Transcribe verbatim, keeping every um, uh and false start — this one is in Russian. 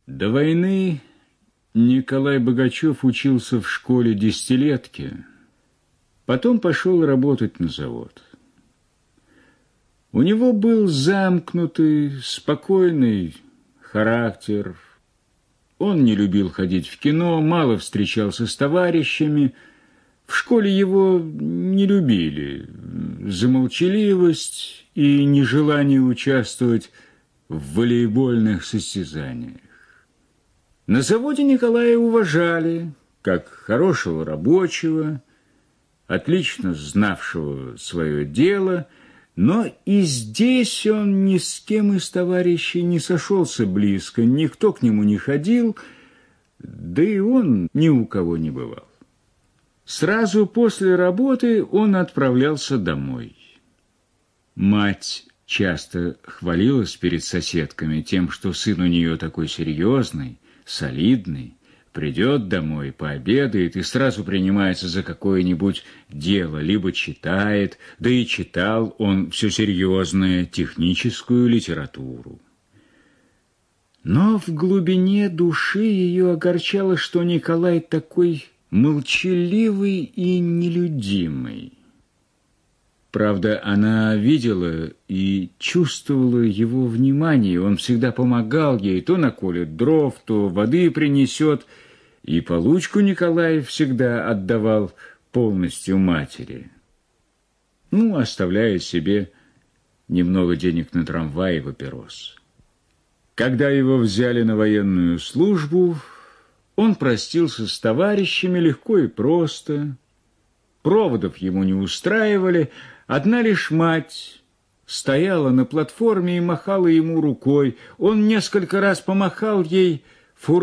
До войны Николай Богачев учился в школе десятилетки, потом пошел работать на завод. У него был замкнутый, спокойный характер. Он не любил ходить в кино, мало встречался с товарищами. В школе его не любили за молчаливость и нежелание участвовать в волейбольных состязаниях. На заводе Николая уважали как хорошего рабочего, отлично знавшего свое дело, но и здесь он ни с кем из товарищей не сошелся близко, никто к нему не ходил, да и он ни у кого не бывал. Сразу после работы он отправлялся домой. Мать часто хвалилась перед соседками тем, что сын у нее такой серьезный, солидный, придет домой, пообедает и сразу принимается за какое-нибудь дело, либо читает, да и читал он все серьезное, техническую литературу. Но в глубине души ее огорчало, что Николай такой молчаливый и нелюдимый. Правда, она видела и чувствовала его внимание. Он всегда помогал ей, то наколет дров, то воды принесет, и получку Николай всегда отдавал полностью матери, ну, оставляя себе немного денег на трамвай и папирос. Когда его взяли на военную службу, он простился с товарищами легко и просто. Проводов ему не устраивали. Одна лишь мать стояла на платформе и махала ему рукой. Он несколько раз помахал ей,